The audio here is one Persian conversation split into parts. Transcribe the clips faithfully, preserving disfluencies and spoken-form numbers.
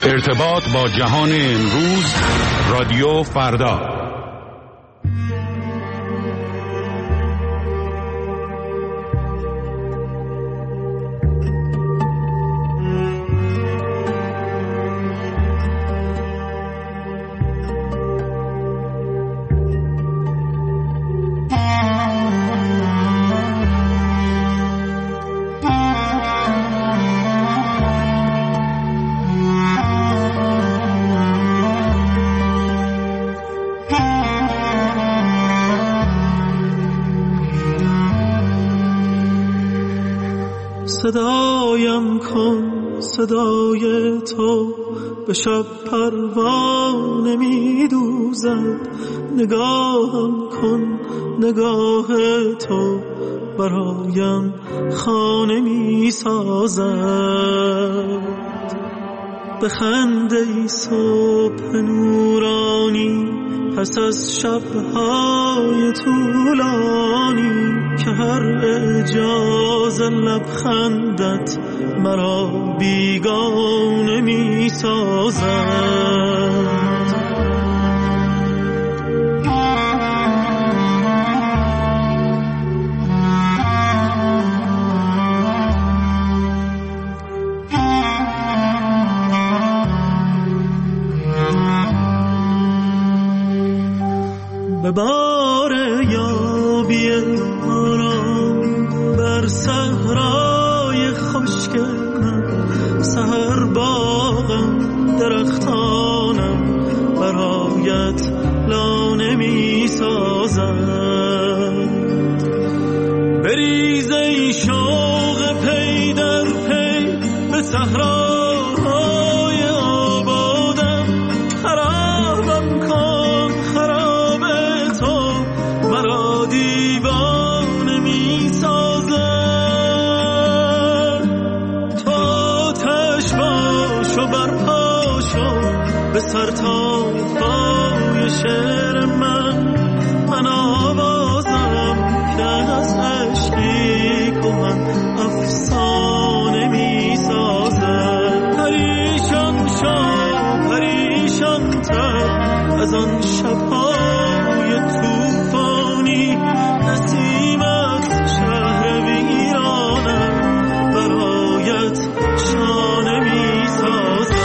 ارتباط با جهان امروز، رادیو فردا. صدایم کن صدای تو به شب پروانه می دوزد، نگاهم کن نگاه تو برایم خانه می سازد. بخنده ای صبح نورانی پس از شبهای طولانی، که هر اعجاز لبخندت مرا بیگانه می سازد. به بار یابی آرام بر صحرای خشک من، سحر باغم درختانم برایت لانه می سازد. بریز ای شوق پی در پی به صحراهای آبادم، خرابم کن خراب تو مرا دیوانه می سازد. تو آتش باش و برپا شو به سر تا پای شعر من، من آوازم که از عشقی کهن افسانه می سازد. پریشان شو پریشان تر از آن شبهای طوفانی، نسیمت شهر ویرانم برایت شانه می سازد.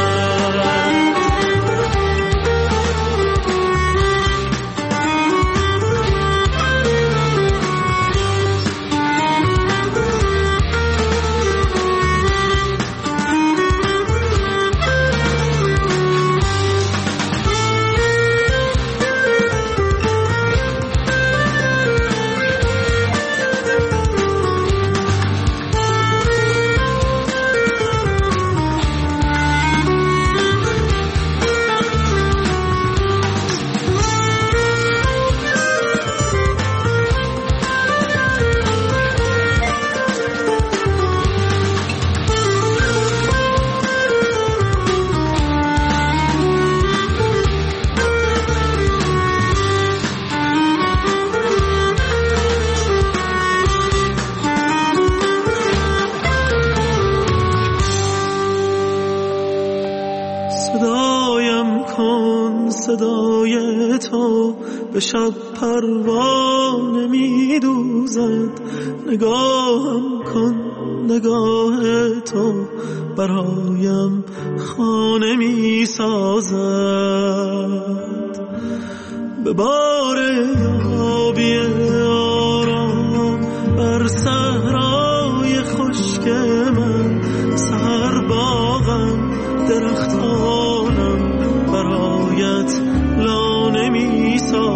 صدایم کن صدای تو به شب پروانه می دوزد، نگاهم کن نگاه تو برایم خانه می سازد. به بار یابی آرام بر صحرای خشک من، سحر باغم درختانم برایت لانه می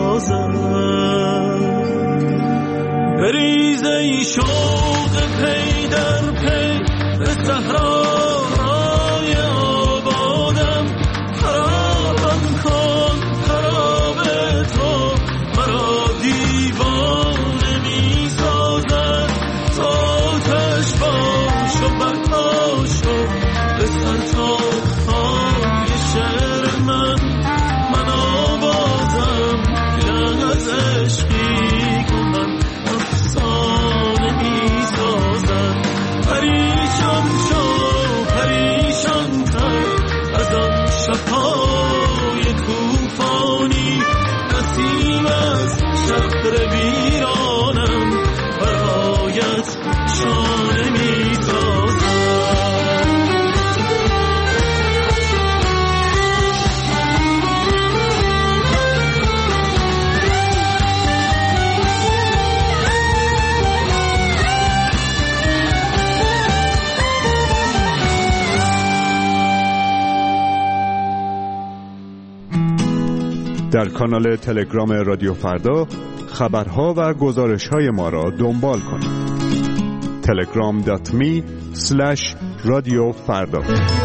سازد. بریز ای شوق پی در پی به صحراهای آبادم، خرابم کن خراب تو مرا دیوانه می سازد. تو آتش باش و برپا شو به سر تا پای شعر من، من آوازم که از عشقی کهن افسانه می سازد. پریشان شو پریشان تر از آن در کانال تلگرام رادیو فردا خبرها و گزارش‌های ما را دنبال کنید. تلگرام دات می اسلش رادیو فردا.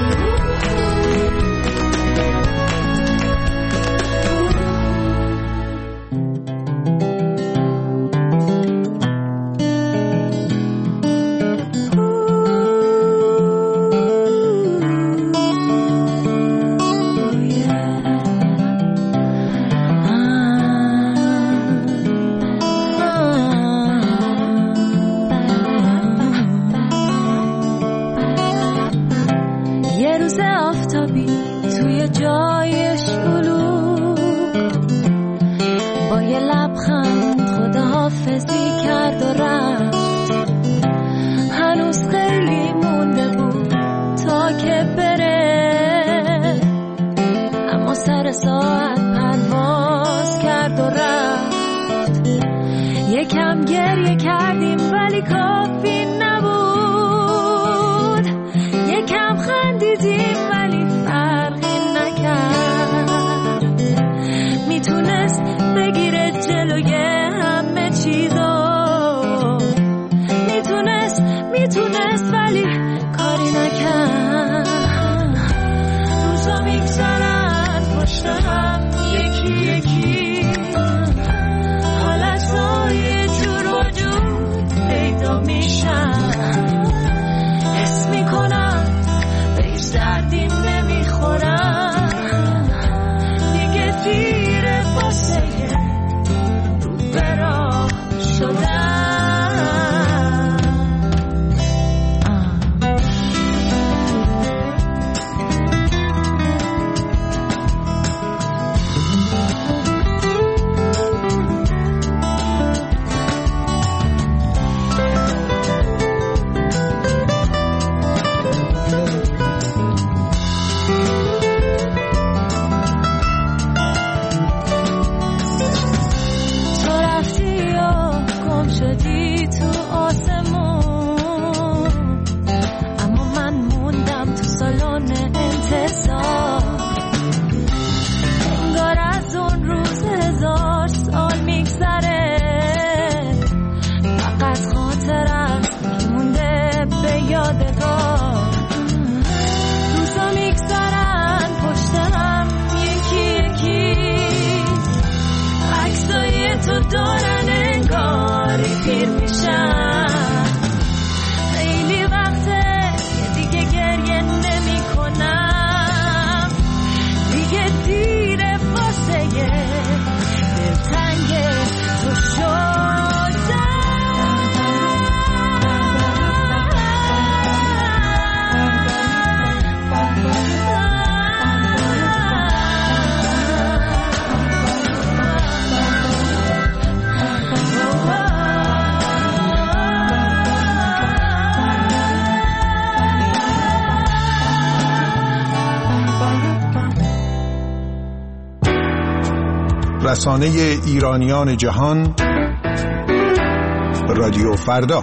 رسانه ایرانیان جهان رادیو فردا.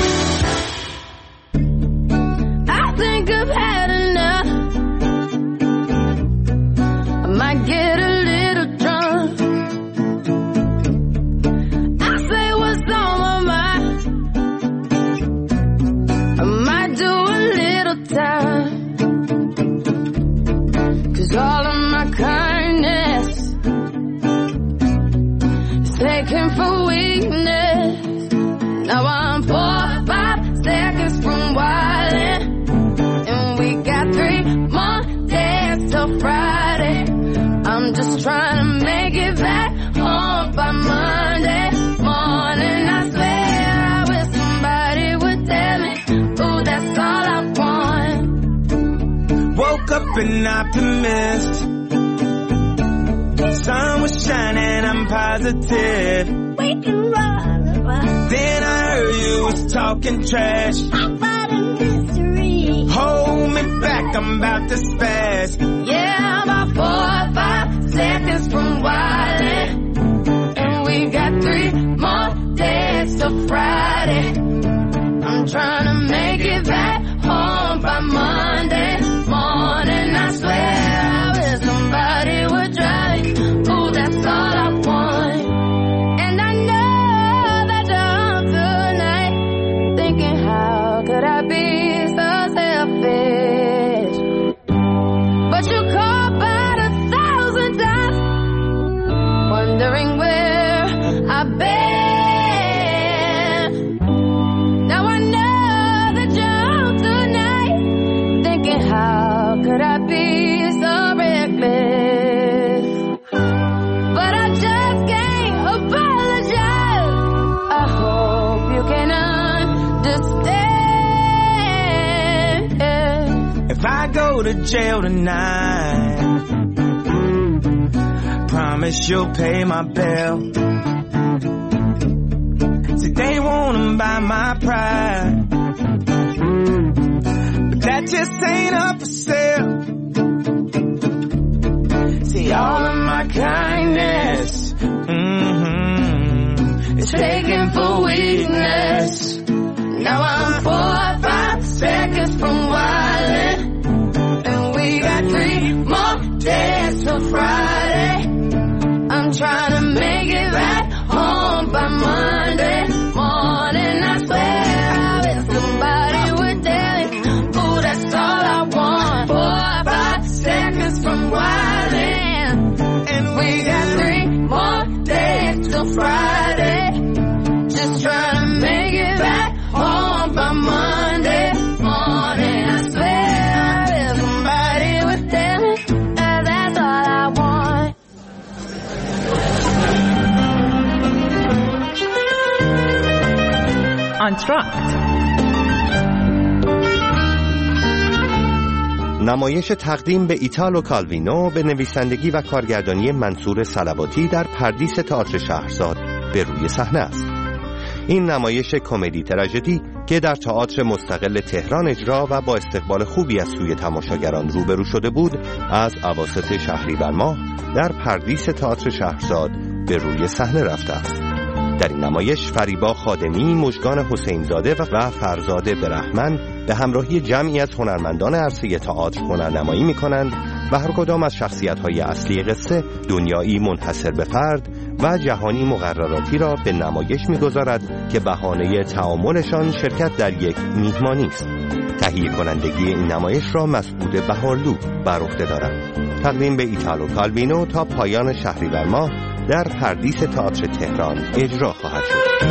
An optimist. Sun was shining, I'm positive. We can run. Then I heard you was talking trash about a mystery. Hold me back, I'm about to spaz. Yeah, I'm about four or five seconds from wildin', and we got three more days till Friday. I'm trying to make it back home by Monday morning. I swear I wish somebody would drive. Ooh, that's I go to jail tonight, promise you'll pay my bill. See, they wanna buy my pride, but that just ain't up for sale. See, all of my kindness, mm-hmm, is taken for weakness. Now I'm four or five seconds from wildin', and we got three more days till Friday. I'm trying to make it back home by Monday morning. I swear I wish somebody would tell me, ooh, that's all I want. Four or five seconds from wildin', and we got three more days till Friday. Just trying to make it back home by Monday morning. I swear I wish somebody would tell me that that's all I want. انتراکت، نمایش تقدیم به ایتالو کالوینو به نویسندگی و کارگردانی منصور صلواتی در پردیس تئاتر شهرزاد به روی صحنه است. این نمایش کمدی تراژدی که در تئاتر مستقل تهران اجرا و با استقبال خوبی از سوی تماشاگران روبرو شده بود، از اواسط شهریور ماه در پردیس تئاتر شهرزاد به روی صحنه رفته است. در این نمایش فریبا خادمی، مژگان حسینزاده و فرزاد برهمن به همراهی جمعی از هنرمندان عرصه تئاتر هنرنمایی می‌کنند و هر کدام از شخصیت‌های اصلی قصه دنیایی منحصر به فرد و جهانی مقرراتی را به نمایش می‌گذارد که بهانه تعاملشان شرکت در یک میهمانی است. تهیه کنندگی این نمایش را مسعود بهارلو بر عهده دارد. تقدیم به ایتالو کالوینو تا پایان شهریور ماه در پردیس تئاتر تهران اجرا خواهد شد.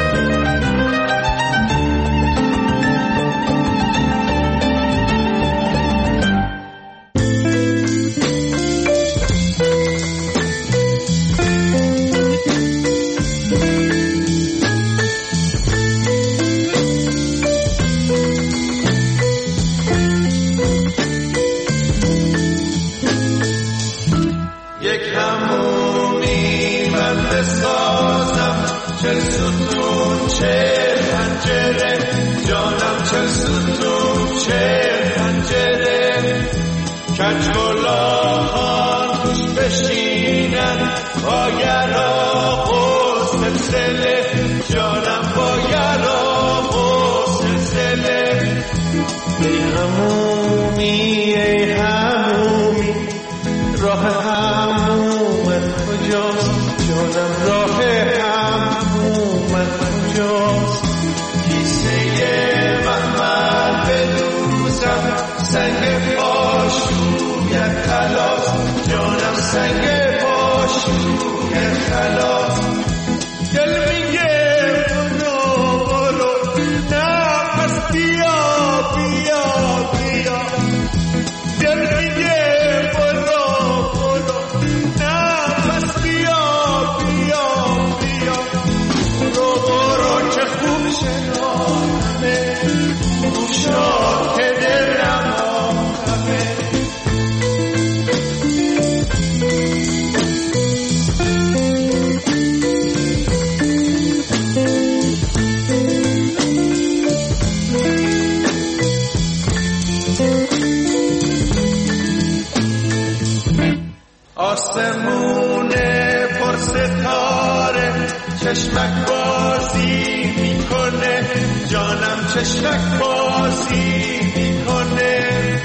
آسمون پر ستاره چشمک بازی میکنه، جانم چشمک بازی میکنه،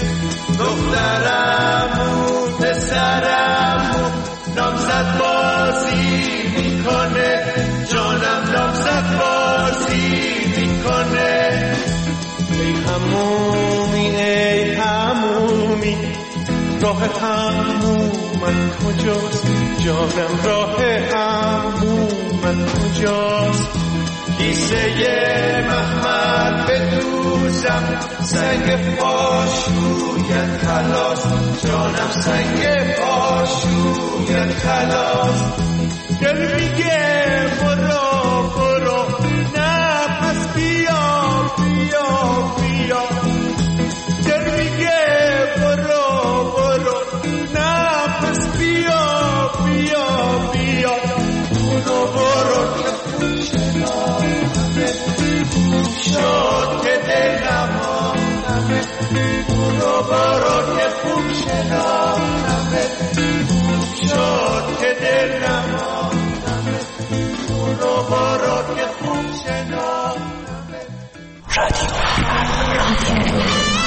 دخترمون پسرمون نامزد بازی میکنه، جانم نامزد بازی میکنه. ای همومی ای همومی راه هموم من کجاست، جانم راه هموم من کجاست. کیسه محمد بدوزم سنگ پاشویت خلاص، جانم سنگ پاشویت خلاص. دل میگه برو برو نه پس بیا بیا بیا، دل میگه بارا که خوب شناختمت، خوب شد که دل نماندمت، برو بارا که خوب شناختمت. رادیو رادیو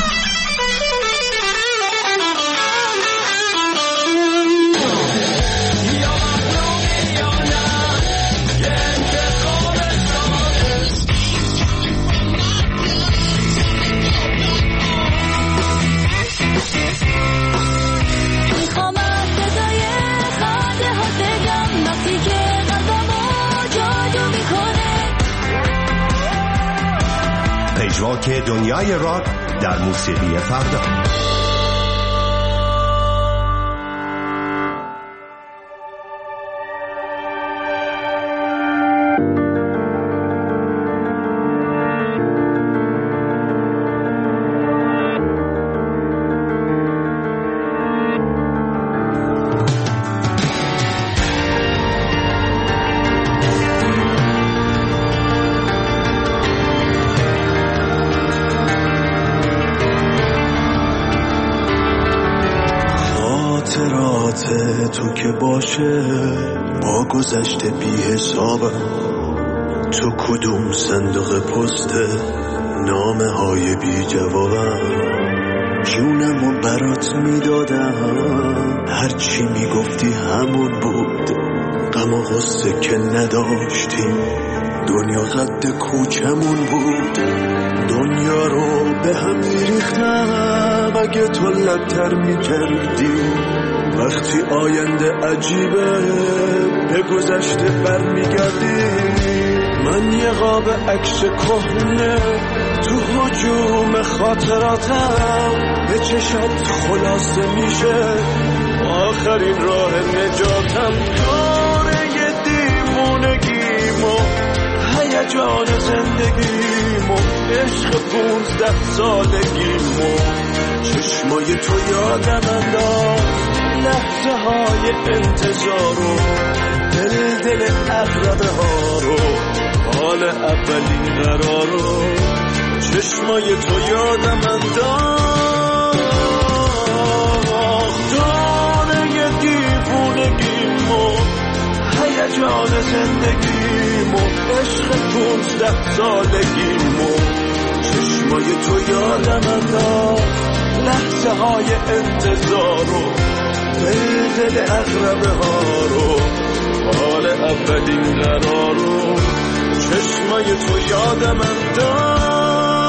پژواک دنیای راک در موسیقی فردا. تو که باشه با گذشته بی حسابم، تو کدوم صندوق پسته نامه های بی جوابم، جونمو برات میدادم هرچی میگفتی همون بود، غم و غصه که نداشتیم دنیا قد کوچمون بود، دنیا رو به هم میریختم اگه تو لبتر میکردی، وقتی آینده عجیبه به گذشته برمیگردی، من یه قاب عکس کهنه تو هجوم خاطراتم، به چشات خلاصه میشه آخرین راه نجاتم، دوره دیوونگیمو هیجان زندگیمو عشق پونزده سالگیمو، چشمای تو یادم انداخت لحظه های انتظار و دل دل اقربه ها رو، حال اولین قرار رو، چشمای تو یادم انداخت دانه دیوونگیمو هیجان زندگیمو عشق پونزده سالگیمو، چشمای تو یادم انداخت لحظه های انتظار رو، دل دل اقربه ها رو، حال اولین قرار رو، چشمای تو یادم انداخت.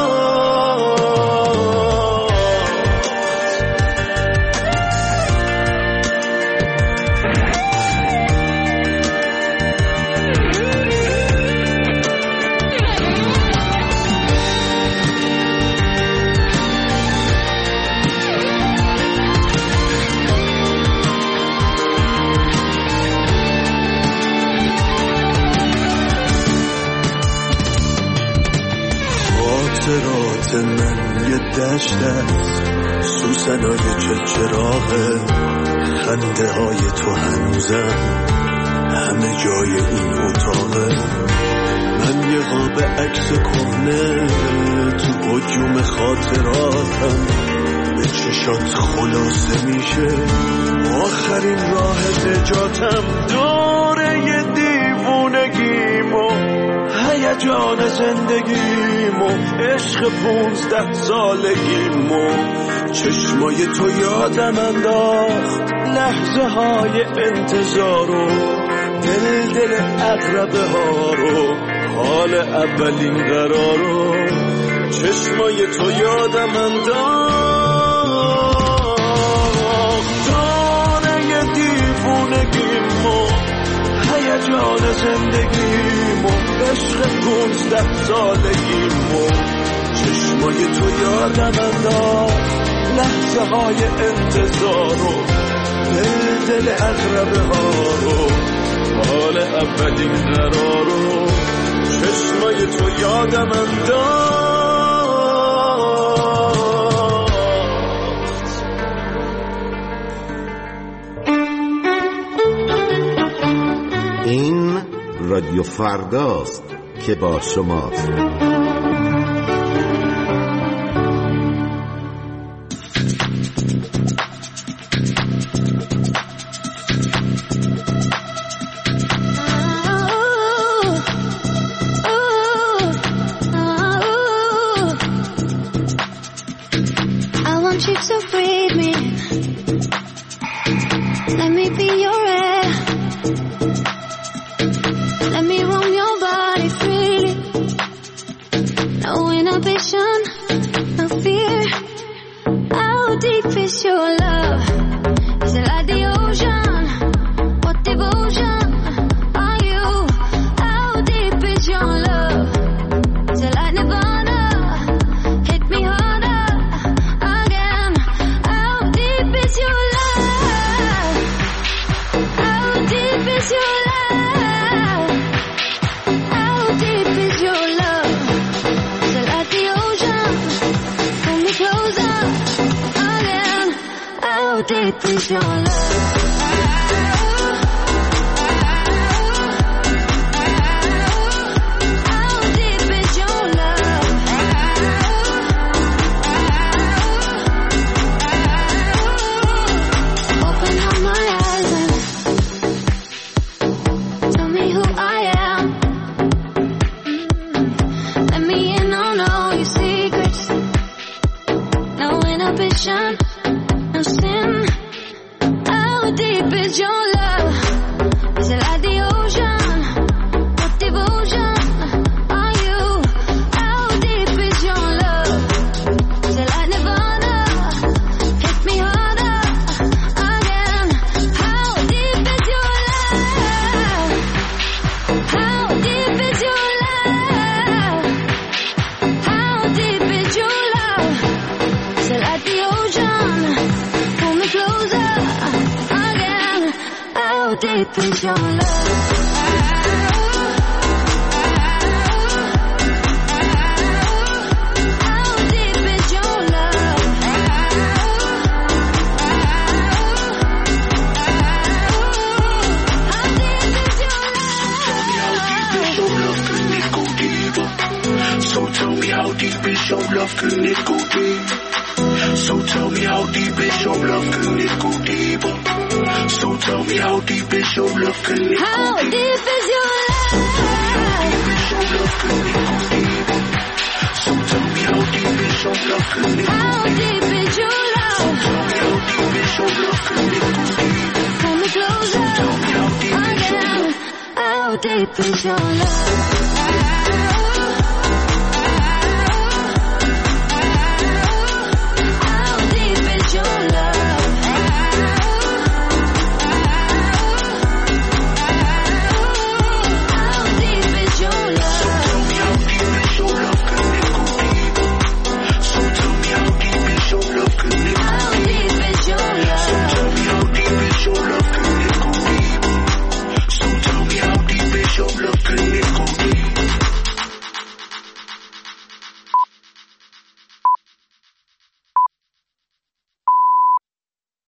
خاطرات من یه دشت است، سوسنای چلچراغه، خنده های تو هنوزم همه جای این اتاقه، من یه قاب عکس کهنه تو هجوم خاطراتم، به چشات خلاصه میشه آخرین راه نجاتم، دوره دیوونگیمو هیجان زندگیمو عشق پونزده سالگیمو، چشمای تو یادم انداخت لحظه های انتظارو، دل دل اقربه ها رو، حال اولین قرارو، چشمای تو یادم انداخت دانه دیوونگیمو هیجان زندگیمو عشق پونزده سالگیمو، چشمای تو یادم انداخت لحظه های انتظارو، دل دل اقربه ها رو، حال اولین قرارو، چشمای تو یادم انداخت. این رادیو فرداست که با شماست. How deep is your love? No sin. How deep is your love? Is it like the ocean? What devotion are you? How deep is your love? Is it like Nirvana? Hit me harder again. How deep is your love? How deep is your love? How deep is your love? Is it like the ocean? Pull me closer again. How deep is your love? How deep is your love? How deep is your love? Can it go deeper? So tell me how deep is your love? Can it go deep? So tell me how deep is your love? Can it go deeper? So tell me how deep is your love? Can it go How deeper? deep is your love? So tell me how deep is your love? Can it go How deeper? deep is your love? Tell me how deep is your love? Can it go deeper? Pull me closer Tell me how deep is your again. love? How deep is your love?